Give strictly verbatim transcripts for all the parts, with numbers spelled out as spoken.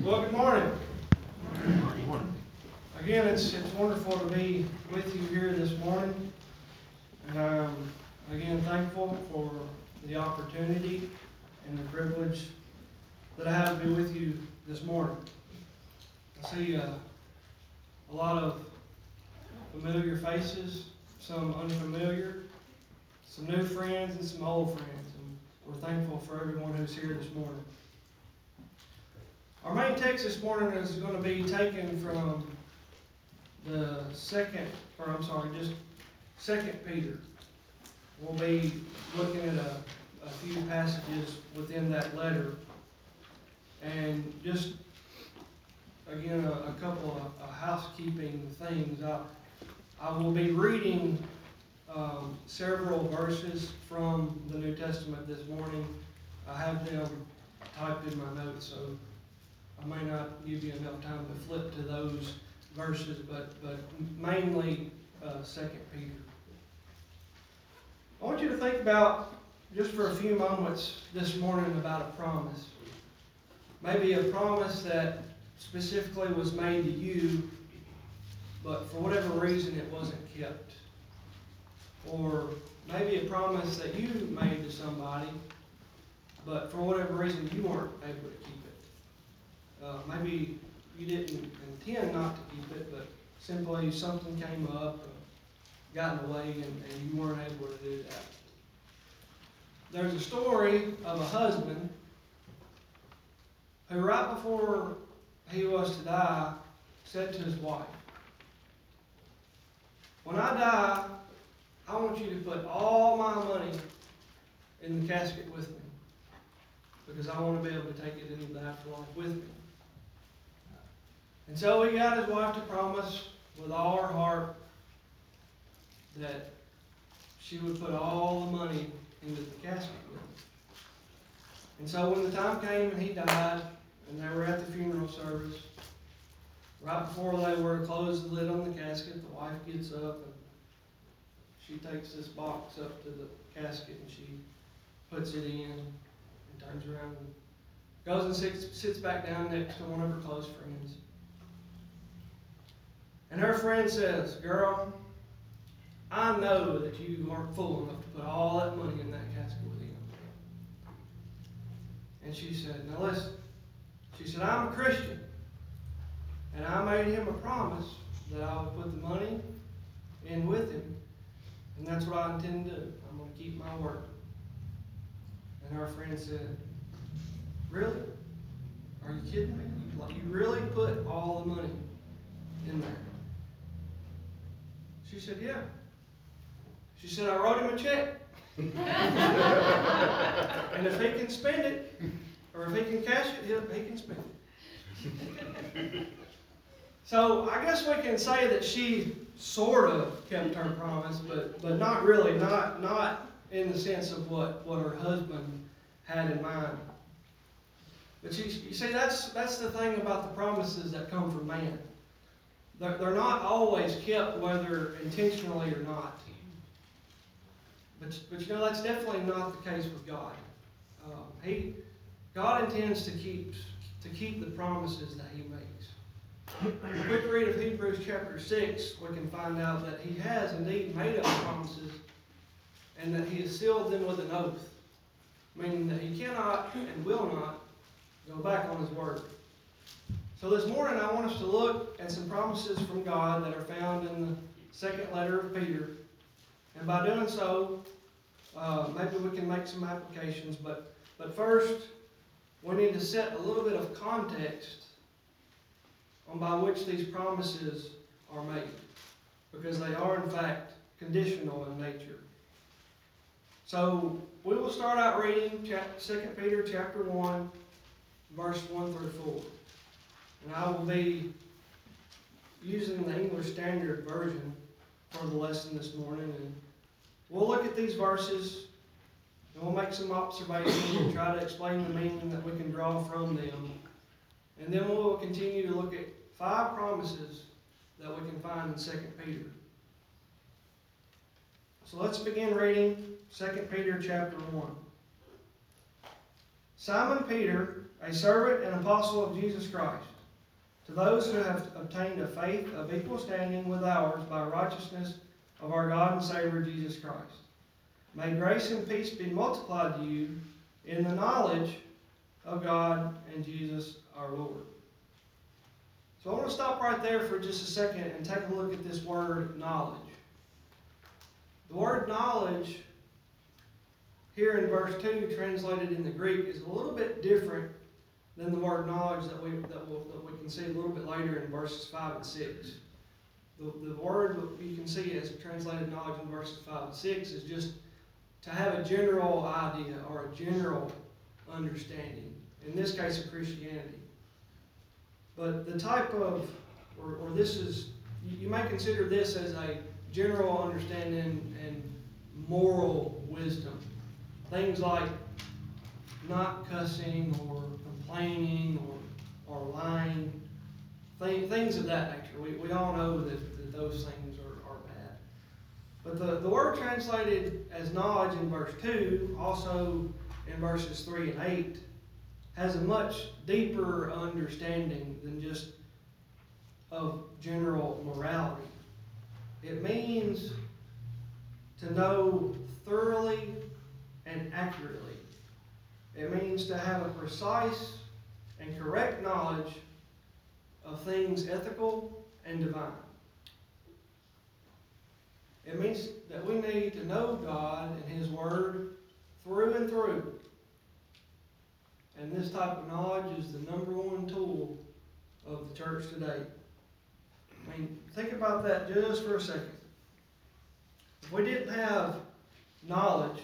Well, good morning. Good morning. Again, it's it's wonderful to be with you here this morning. And I'm, again, thankful for the opportunity and the privilege that I have to be with you this morning. I see uh, a lot of familiar faces, some unfamiliar, some new friends, and some old friends. And we're thankful for everyone who's here this morning. Our main text this morning is going to be taken from the second, or I'm sorry, just Second Peter. We'll be looking at a, a few passages within that letter, and just again a, a couple of, of housekeeping things. I, I will be reading um, several verses from the New Testament this morning. I have them typed in my notes, so I may not give you enough time to flip to those verses, but, but mainly uh, Second Peter. I want you to think about, just for a few moments this morning, about a promise. Maybe a promise that specifically was made to you, but for whatever reason it wasn't kept. Or maybe a promise that you made to somebody, but for whatever reason you weren't able to keep it. Uh, maybe you didn't intend not to keep it, but simply something came up, uh, got in the way, and, and you weren't able to do that. There's a story of a husband who, right before he was to die, said to his wife, "When I die, I want you to put all my money in the casket with me, because I want to be able to take it into the afterlife with me." And so he got his wife to promise with all her heart that she would put all the money into the casket with him. And so when the time came and he died, and they were at the funeral service, right before they were to close the lid on the casket, the wife gets up and she takes this box up to the casket and she puts it in and turns around and goes and sits, sits back down next to one of her close friends. And her friend says, "Girl, I know that you weren't fool enough to put all that money in that casket with him." And she said, "Now listen," she said, "I'm a Christian, and I made him a promise that I would put the money in with him, and that's what I intend to do. I'm going to keep my word." And her friend said, "Really? Are you kidding me? Like, you really put all the money in there?" She said, "Yeah." She said, "I wrote him a check. And if he can spend it, or if he can cash it, he'll, he can spend it." So I guess we can say that she sort of kept her promise, but, but not really, not, not in the sense of what, what her husband had in mind. But you, you see, that's, that's the thing about the promises that come from man. They're, they're not always kept, whether intentionally or not. But, but you know, that's definitely not the case with God. Um, he, God intends to keep, to keep the promises that He makes. In a quick read of Hebrews chapter six, we can find out that He has indeed made up promises, and that He has sealed them with an oath, meaning that He cannot and will not go back on His word. So this morning I want us to look at some promises from God that are found in the second letter of Peter. And by doing so, uh, maybe we can make some applications. But, but first, we need to set a little bit of context on by which these promises are made, because they are in fact conditional in nature. So we will start out reading Second Peter chapter one, verse one through four. And I will be using the English Standard Version for the lesson this morning. And we'll look at these verses, and we'll make some observations and try to explain the meaning that we can draw from them. And then we'll continue to look at five promises that we can find in Second Peter. So let's begin reading Second Peter chapter one. Simon Peter, a servant and apostle of Jesus Christ, to those who have obtained a faith of equal standing with ours by righteousness of our God and Savior Jesus Christ. May grace and peace be multiplied to you in the knowledge of God and Jesus our Lord. So I want to stop right there for just a second and take a look at this word knowledge. The word knowledge here in verse two, translated in the Greek, is a little bit different than the word knowledge that we, that, we'll, that we can see a little bit later in verses five and six. The, the word you can see as translated knowledge in verses five and six is just to have a general idea or a general understanding, in this case of Christianity. But the type of, or, or this is, you, you may consider this as a general understanding and moral wisdom. Things like not cussing or complaining or, or lying, th- things of that nature. We, we all know that, that those things are, are bad. But the, the word translated as knowledge in verse two, also in verses three and eight, has a much deeper understanding than just of general morality. It means to know thoroughly and accurately. It means to have a precise and correct knowledge of things ethical and divine. It means that we need to know God and His Word through and through. And this type of knowledge is the number one tool of the church today. I mean, think about that just for a second. If we didn't have knowledge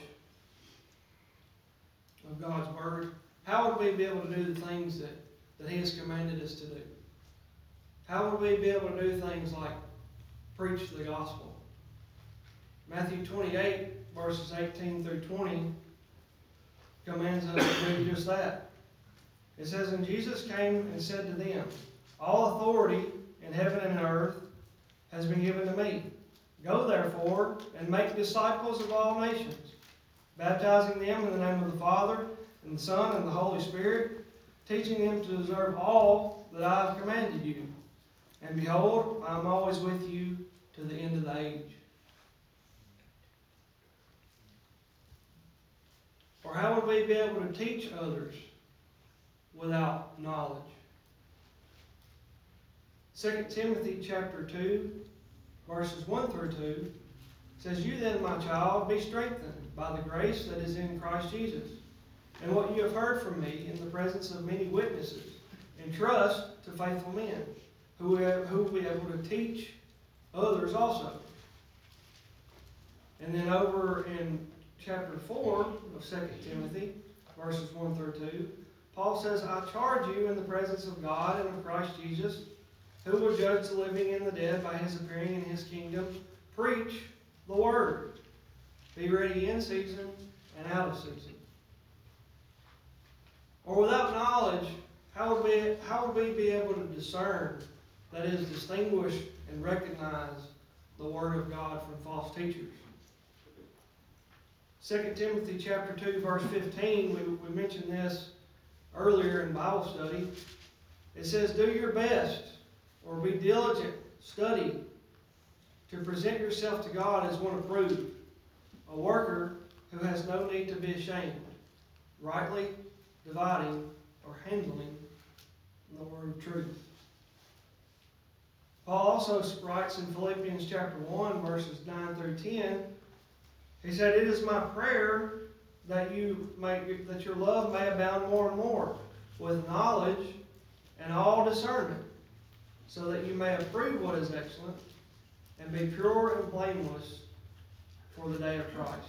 of God's Word, how would we be able to do the things that, that He has commanded us to do? How would we be able to do things like preach the gospel? Matthew twenty-eight, verses eighteen through twenty, commands us to do just that. It says, "And Jesus came and said to them, All authority in heaven and earth has been given to me. Go therefore and make disciples of all nations, baptizing them in the name of the Father and the Son and the Holy Spirit, teaching them to observe all that I have commanded you. And behold, I am always with you to the end of the age." Or how would we be able to teach others without knowledge? Second Timothy chapter two, verses one through two, says, "You then, my child, be strengthened by the grace that is in Christ Jesus, and what you have heard from me in the presence of many witnesses, entrust to faithful men, who will be able to teach others also." And then over in chapter four of Second Timothy, verses one through two, Paul says, "I charge you in the presence of God and of Christ Jesus, who will judge the living and the dead by His appearing in His kingdom, preach the word. Be ready in season and out of season." Or without knowledge, how would we, how would we be able to discern, that is, distinguish and recognize the Word of God from false teachers? Second Timothy chapter two, verse fifteen, we, we mentioned this earlier in Bible study. It says, "Do your best, or be diligent, study, to present yourself to God as one approved, a worker who has no need to be ashamed, rightly dividing or handling the word of truth." Paul also writes in Philippians chapter one, verses nine through ten, he said, "It is my prayer that you may, that your love may abound more and more with knowledge and all discernment, so that you may approve what is excellent and be pure and blameless for the day of Christ."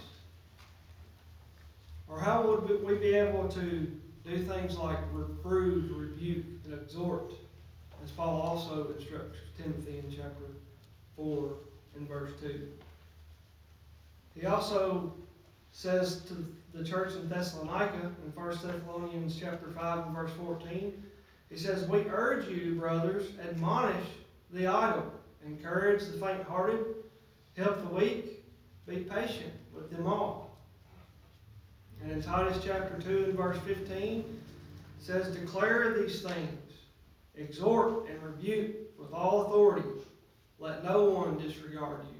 Or how would we be able to do things like reprove, rebuke, and exhort, as Paul also instructs Timothy in chapter four and verse two. He also says to the church in Thessalonica in First Thessalonians chapter five and verse fourteen, he says, "We urge you, brothers, admonish the idle, encourage the faint-hearted, help the weak, be patient with them all." And in Titus chapter two and verse fifteen, It says, declare these things, exhort and rebuke with all authority. Let no one disregard you.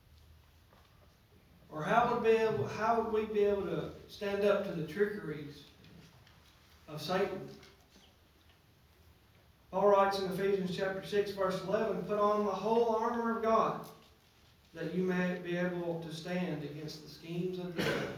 Or how would, be able, how would we be able to stand up to the trickeries of Satan? Paul writes in Ephesians chapter six, verse eleven, put on the whole armor of God, that you may be able to stand against the schemes of the devil.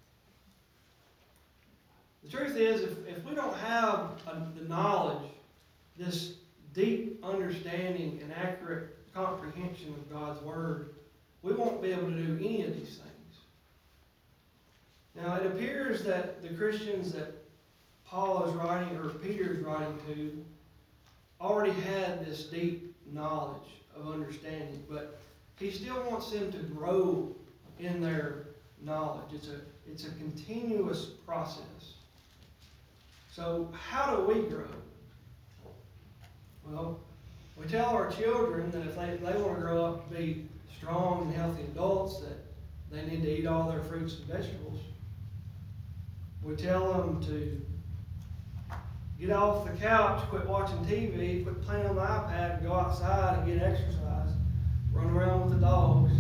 The truth is, if, if we don't have a, the knowledge, this deep understanding and accurate comprehension of God's Word, we won't be able to do any of these things. Now, it appears that the Christians that Paul is writing, or Peter is writing to, already had this deep knowledge of understanding, but he still wants them to grow in their knowledge. It's a, it's a continuous process. So how do we grow? Well, we tell our children that if they, if they want to grow up to be strong and healthy adults, that they need to eat all their fruits and vegetables. We tell them to get off the couch, quit watching T V, quit playing on the iPad, and go outside and get exercise. Run around with the dogs.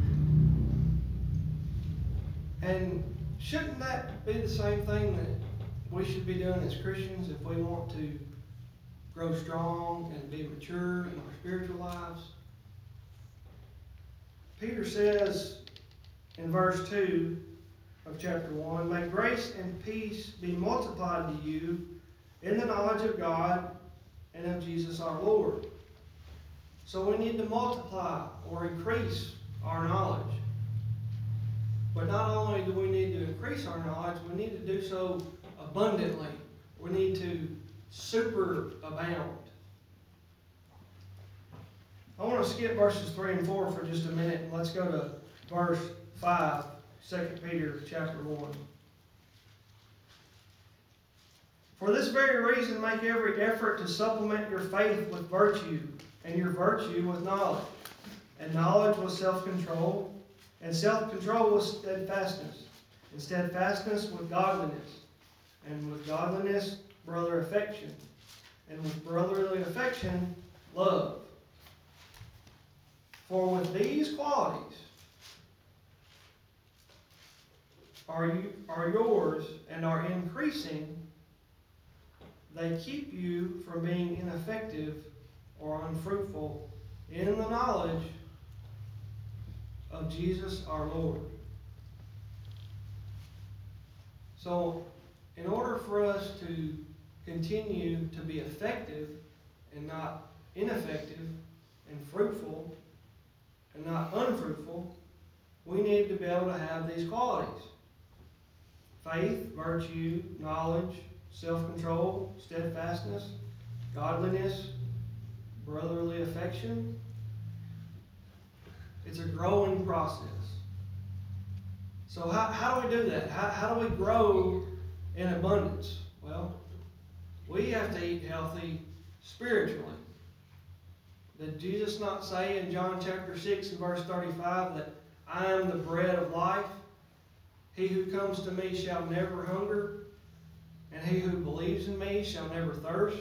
And shouldn't that be the same thing that we should be doing as Christians if we want to grow strong and be mature in our spiritual lives? Peter says in verse two of chapter one, may grace and peace be multiplied to you in the knowledge of God and of Jesus our Lord. So we need to multiply or increase our knowledge. But not only do we need to increase our knowledge, we need to do so abundantly. We need to superabound. I want to skip verses three and four for just a minute, and let's go to verse five, Second Peter chapter one. For this very reason, make every effort to supplement your faith with virtue, and your virtue with knowledge, and knowledge with self-control, and self-control with steadfastness, and steadfastness with godliness, and with godliness, brother affection, and with brotherly affection, love. For with these qualities are you are yours and are increasing, they keep you from being ineffective or unfruitful in the knowledge of Jesus our Lord. So, in order for us to continue to be effective and not ineffective, and fruitful and not unfruitful, we need to be able to have these qualities: faith, virtue, knowledge, self-control, steadfastness, godliness, brotherly affection. It's a growing process. So how, how do we do that? How, how do we grow in abundance? Well, we have to eat healthy spiritually. Did Jesus not say in John chapter six and verse thirty-five that I am the bread of life? He who comes to me shall never hunger, and he who believes in me shall never thirst.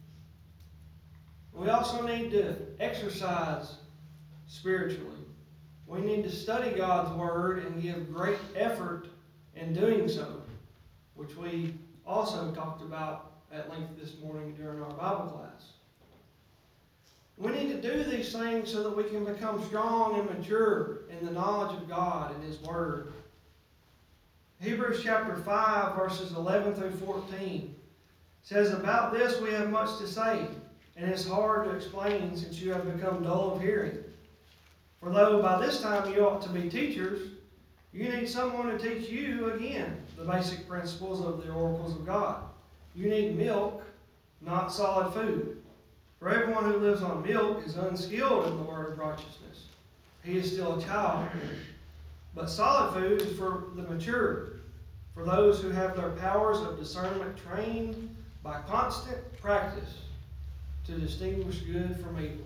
We also need to exercise spiritually. We need to study God's Word and give great effort in doing so, which we also talked about at length this morning during our Bible class. We need to do these things so that we can become strong and mature in the knowledge of God and His Word. Hebrews chapter five, verses eleven through fourteen says, about this we have much to say, and it's hard to explain since you have become dull of hearing. For though by this time you ought to be teachers, you need someone to teach you again the basic principles of the oracles of God. You need milk, not solid food. For everyone who lives on milk is unskilled in the word of righteousness. He is still a child. But solid food is for the mature, for those who have their powers of discernment trained by constant practice to distinguish good from evil.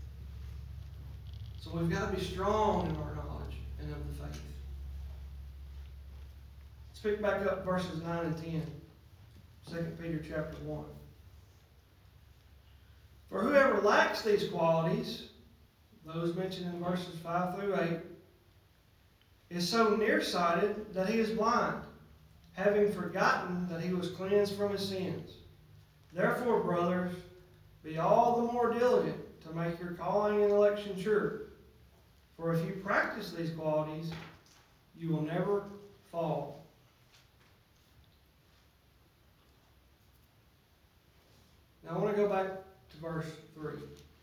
So we've got to be strong in our knowledge and of the faith. Let's pick back up verses nine and ten. Second Peter chapter one. For whoever lacks these qualities, those mentioned in verses five through eight, is so nearsighted that he is blind, having forgotten that he was cleansed from his sins. Therefore, brothers, be all the more diligent to make your calling and election sure. For if you practice these qualities, you will never fall. Now I want to go back to verse three.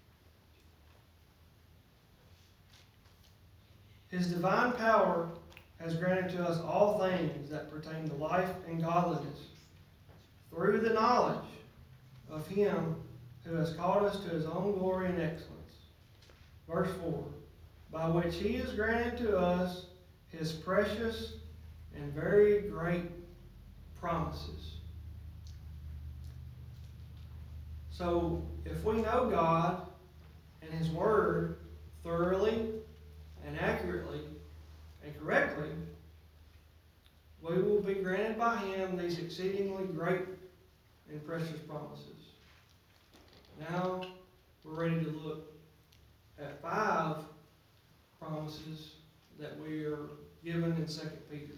His divine power has granted to us all things that pertain to life and godliness, through the knowledge of Him who has called us to His own glory and excellence. Verse four, by which He has granted to us His precious and very great promises. So, if we know God and His Word thoroughly and accurately and correctly, we will be granted by Him these exceedingly great and precious promises. Now, we're ready to look at five promises that we are given in Second Peter.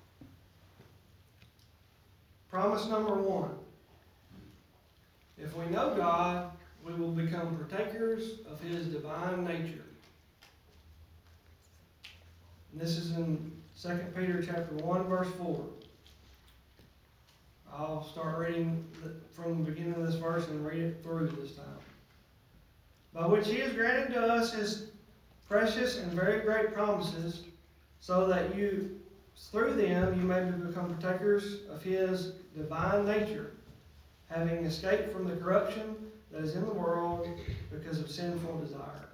Promise number one. If we know God, we will become partakers of His divine nature. And this is in Second Peter chapter one, verse four. I'll start reading from the beginning of this verse and read it through this time. By which He has granted to us His precious and very great promises, so that you, through them, you may become partakers of His divine nature, having escaped from the corruption that is in the world because of sinful desire.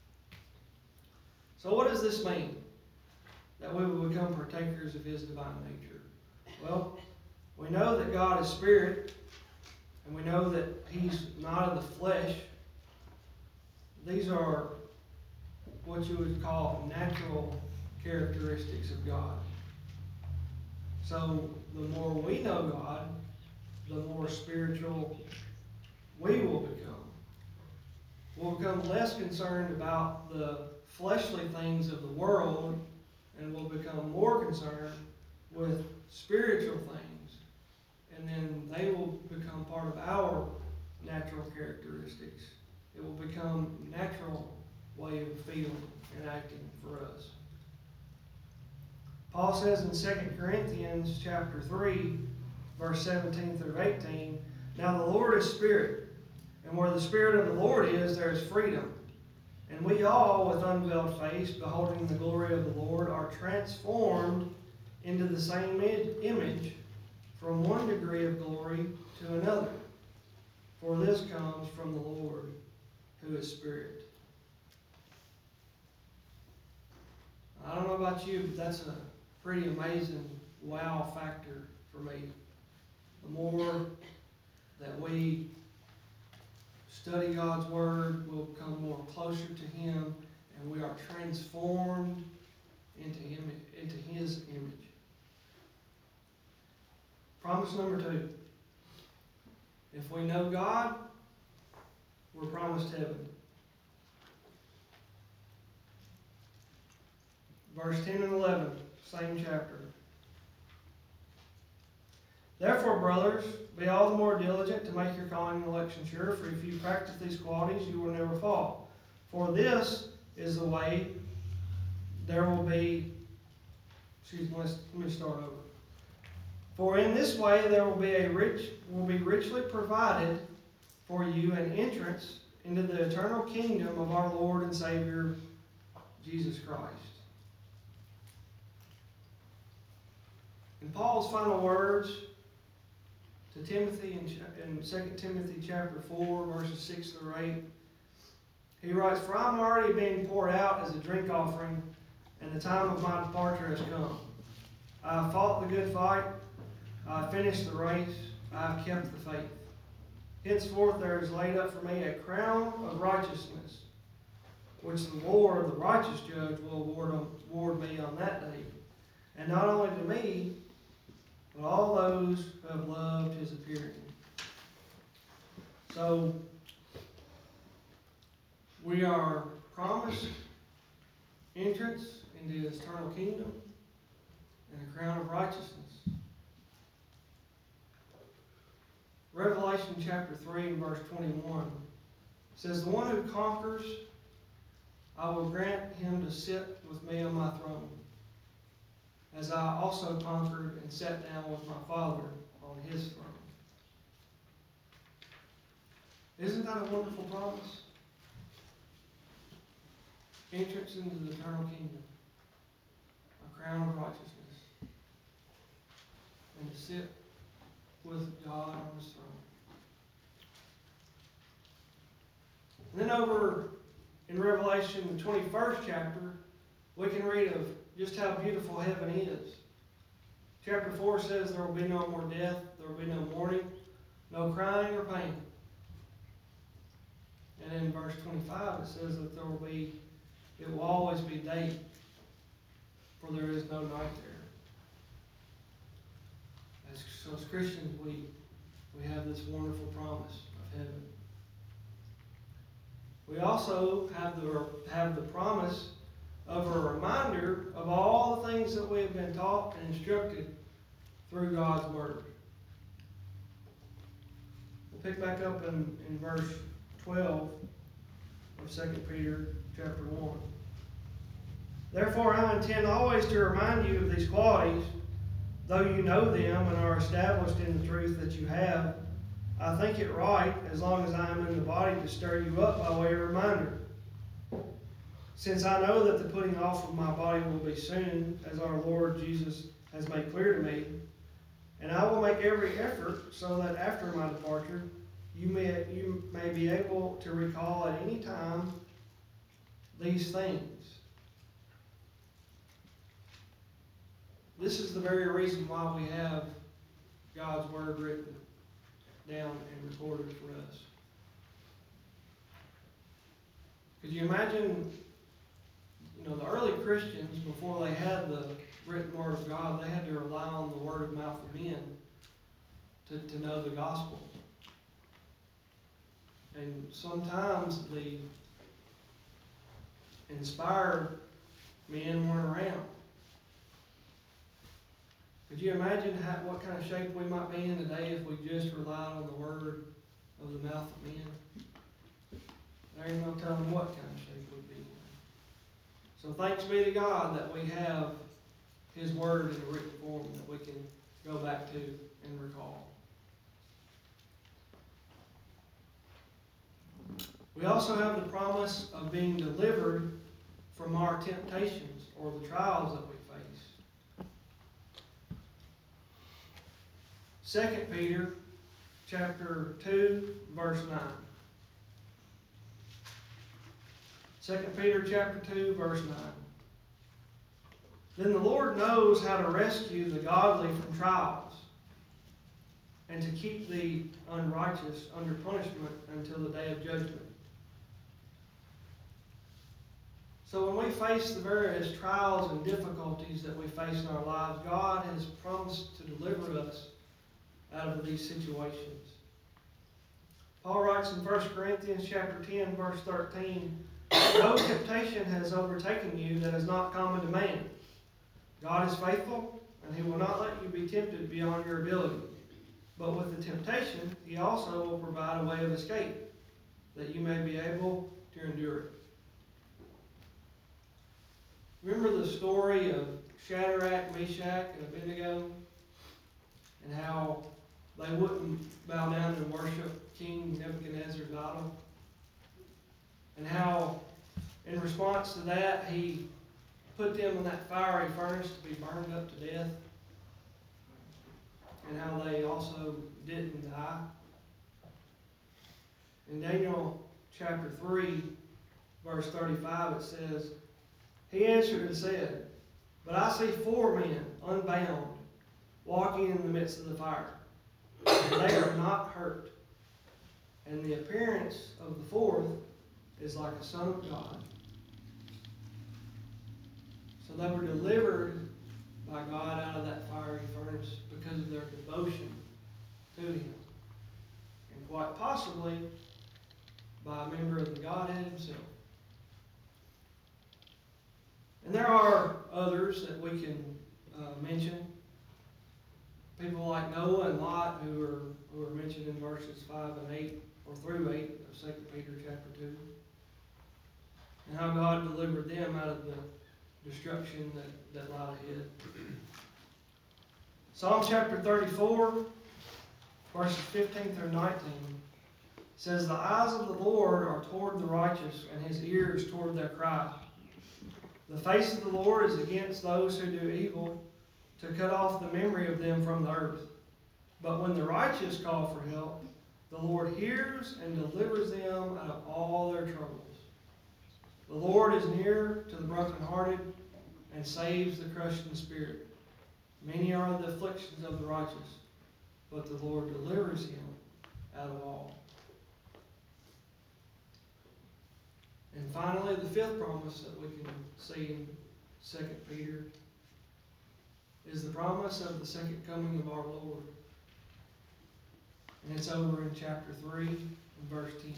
So what does this mean? That we will become partakers of His divine nature? Well, we know that God is spirit, and we know that He's not of the flesh. These are what you would call natural characteristics of God. So the more we know God, the more spiritual we will become. We'll become less concerned about the fleshly things of the world, and we'll become more concerned with spiritual things. And then they will become part of our natural characteristics. It will become a natural way of feeling and acting for us. Paul says in Second Corinthians chapter three, verse seventeen through eighteen, now the Lord is spirit, and where the Spirit of the Lord is, there is freedom. And we all, with unveiled face, beholding the glory of the Lord, are transformed into the same image, from one degree of glory to another. For this comes from the Lord, who is Spirit. I don't know about you, but that's a pretty amazing wow factor for me. The more that we study God's Word, we'll become more closer to Him, and we are transformed into Him, into His image. Promise number two. If we know God, we're promised heaven. Verse ten and eleven, same chapter. Therefore, brothers, be all the more diligent to make your calling and election sure, for if you practice these qualities, you will never fall. For this is the way there will be, excuse me, let's, let me start over. For in this way there will be a rich, will be richly provided for you an entrance into the eternal kingdom of our Lord and Savior, Jesus Christ. In Paul's final words to Timothy in, in Second Timothy chapter four, verses six through eight, he writes, for I am already being poured out as a drink offering, and the time of my departure has come. I have fought the good fight, I have finished the race, I have kept the faith. Henceforth there is laid up for me a crown of righteousness, which the Lord, the righteous judge, will award, on, award me on that day. And not only to me, but all those who have loved his appearing. So, we are promised entrance into his eternal kingdom and a crown of righteousness. Revelation chapter three, verse twenty-one says, "The one who conquers, I will grant him to sit with me on my throne, as I also conquered and sat down with my Father on his throne." Isn't that a wonderful promise? Entrance into the eternal kingdom, a crown of righteousness, and to sit with God on his throne. And then over in Revelation, the twenty-first chapter, we can read of just how beautiful heaven is. Chapter four says there will be no more death, there will be no mourning, no crying or pain. And in verse twenty-five it says that there will be, it will always be day, for there is no night there. As, so as Christians, we, we have this wonderful promise of heaven. We also have the, have the promise of a reminder of all the things that we have been taught and instructed through God's Word. We'll pick back up in, in verse twelve of Second Peter chapter one. "Therefore I intend always to remind you of these qualities, though you know them and are established in the truth that you have. I think it right, as long as I am in the body, to stir you up by way of reminder. Since I know that the putting off of my body will be soon, as our Lord Jesus has made clear to me, and I will make every effort so that after my departure you may, you may be able to recall at any time these things." This is the very reason why we have God's Word written down and recorded for us. Could you imagine, you know, the early Christians, before they had the written Word of God, they had to rely on the word of mouth of men to, to know the gospel. And sometimes the inspired men weren't around. Could you imagine how, what kind of shape we might be in today if we just relied on the word of the mouth of men? There ain't no telling what kind of shape we'd be in. So thanks be to God that we have his word in a written form that we can go back to and recall. We also have the promise of being delivered from our temptations or the trials that we face. Second Peter chapter two, verse nine. Second Peter chapter two, verse nine. "Then the Lord knows how to rescue the godly from trials, and to keep the unrighteous under punishment until the day of judgment." So when we face the various trials and difficulties that we face in our lives, God has promised to deliver us out of these situations. Paul writes in First Corinthians chapter ten, verse thirteen, "No temptation has overtaken you that is not common to man. God is faithful, and he will not let you be tempted beyond your ability. But with the temptation, he also will provide a way of escape, that you may be able to endure it." Remember the story of Shadrach, Meshach, and Abednego? And how they wouldn't bow down and worship King Nebuchadnezzar's idol? And how, in response to that, he put them in that fiery furnace to be burned up to death? And how they also didn't die? In Daniel chapter three, verse thirty-five, it says, "He answered and said, But I see four men unbound, walking in the midst of the fire, and they are not hurt. And the appearance of the fourth is like a son of God." So they were delivered by God out of that fiery furnace because of their devotion to Him. And quite possibly by a member of the Godhead Himself. And there are others that we can uh, mention. People like Noah and Lot, who are, who are mentioned in verses five and eight, or through eight of Second Peter chapter two. And how God delivered them out of the destruction that, that lied ahead. Psalm chapter thirty-four, verses fifteen through nineteen, says, "The eyes of the Lord are toward the righteous, and His ears toward their cry. The face of the Lord is against those who do evil, to cut off the memory of them from the earth. But when the righteous call for help, the Lord hears and delivers them out of all their troubles. The Lord is near to the brokenhearted and saves the crushed in spirit. Many are the afflictions of the righteous, but the Lord delivers him out of all." And finally, the fifth promise that we can see in Second Peter is the promise of the second coming of our Lord. And it's over in chapter three and verse ten.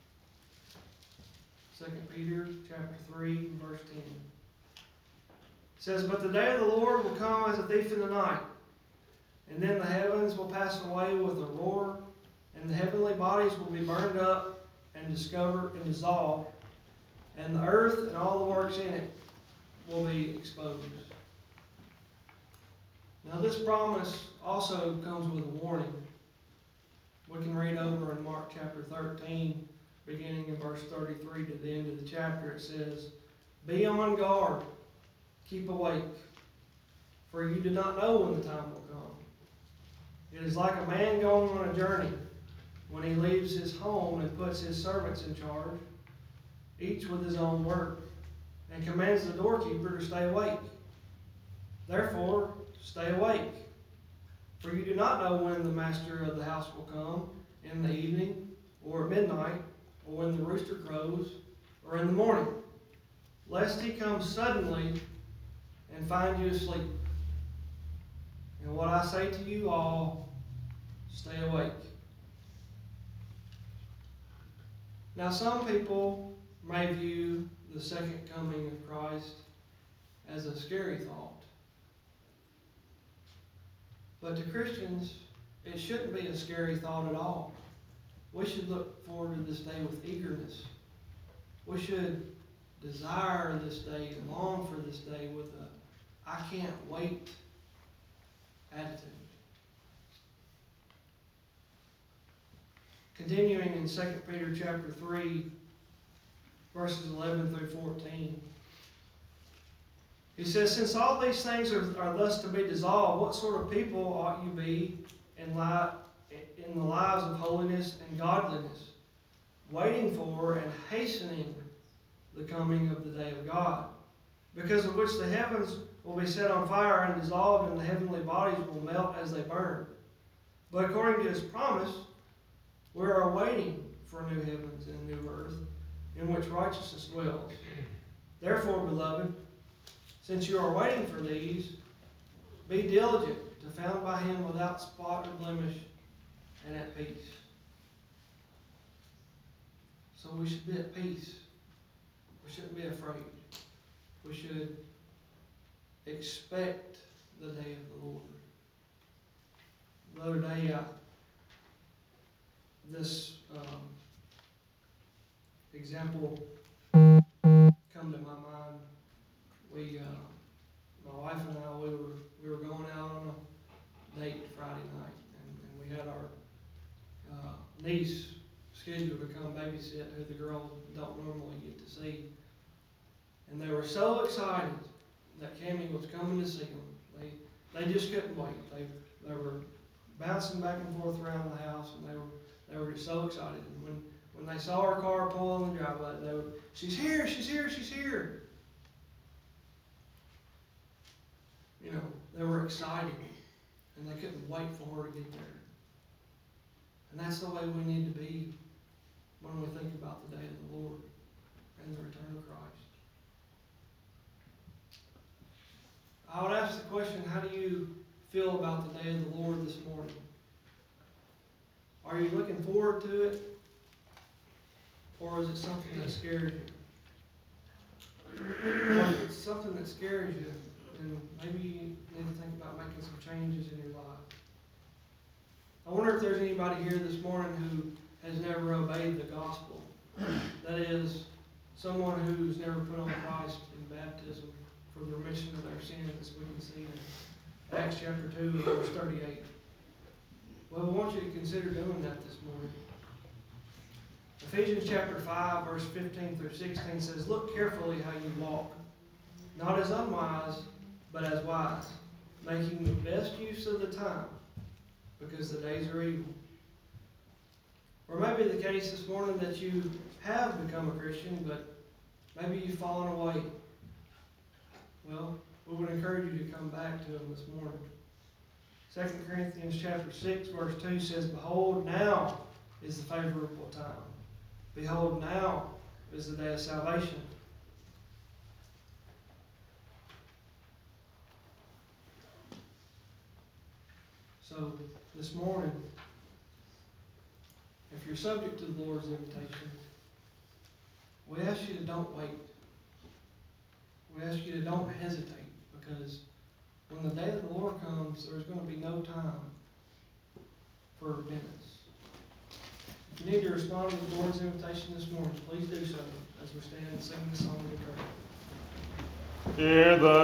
Second Peter chapter three and verse ten. It says, "But the day of the Lord will come as a thief in the night, and then the heavens will pass away with a roar, and the heavenly bodies will be burned up and discovered and dissolved, and the earth and all the works in it will be exposed." Now this promise also comes with a warning. We can read over in Mark chapter thirteen, beginning in verse thirty-three to the end of the chapter. It says, "Be on guard, keep awake, for you do not know when the time will come. It is like a man going on a journey, when he leaves his home and puts his servants in charge, each with his own work, and commands the doorkeeper to stay awake. Therefore, stay awake, for you do not know when the master of the house will come, in the evening, or at midnight, or when the rooster crows, or in the morning, lest he come suddenly and find you asleep. And what I say to you all, stay awake." Now some people may view the second coming of Christ as a scary thought. But to Christians, it shouldn't be a scary thought at all. We should look forward to this day with eagerness. We should desire this day and long for this day with a "I can't wait" attitude. Continuing in Second Peter chapter three, verses eleven through fourteen. He says, "Since all these things are, are thus to be dissolved, what sort of people ought you be in, li- in the lives of holiness and godliness, waiting for and hastening the coming of the day of God, because of which the heavens will be set on fire and dissolved, and the heavenly bodies will melt as they burn. But according to His promise, we are waiting for new heavens and a new earth, in which righteousness dwells. Therefore, beloved, since you are waiting for these, be diligent to found by Him without spot or blemish and at peace." So we should be at peace. We shouldn't be afraid. We should expect the day of the Lord. The other day, I, this um, example come to my mind. We, uh, my wife and I, we were we were going out on a date Friday night, and, and we had our uh, niece scheduled to come babysit, who the girls don't normally get to see. And they were so excited that Cammie was coming to see them. They they just couldn't wait. They they were bouncing back and forth around the house, and they were they were just so excited. And when when they saw her car pull in the driveway, they were, "She's here! She's here! She's here!" You know, they were excited, and they couldn't wait for her to get there. And that's the way we need to be when we think about the day of the Lord and the return of Christ. I would ask the question, how do you feel about the day of the Lord this morning? Are you looking forward to it? Or is it something that scares you? Or if it's something that scares you, then maybe you need to think about making some changes in your life. I wonder if there's anybody here this morning who has never obeyed the gospel. That is, someone who's never put on Christ in baptism for the remission of their sins, as we can see in Acts chapter two, verse thirty-eight. Well, we want you to consider doing that this morning. Ephesians chapter five, verse fifteen through sixteen says, "Look carefully how you walk, not as unwise, but as wise, making the best use of the time, because the days are evil." Or maybe the case this morning that you have become a Christian, but maybe you've fallen away. Well, we would encourage you to come back to Him this morning. Second Corinthians chapter six, verse two says, "Behold, now is the favorable time. Behold, now is the day of salvation." So, this morning, if you're subject to the Lord's invitation, we ask you to don't wait. We ask you to don't hesitate, because when the day of the Lord comes, there's going to be no time for repentance. If you need to respond to the Lord's invitation this morning, please do so as we stand and sing the song of the church. Hear the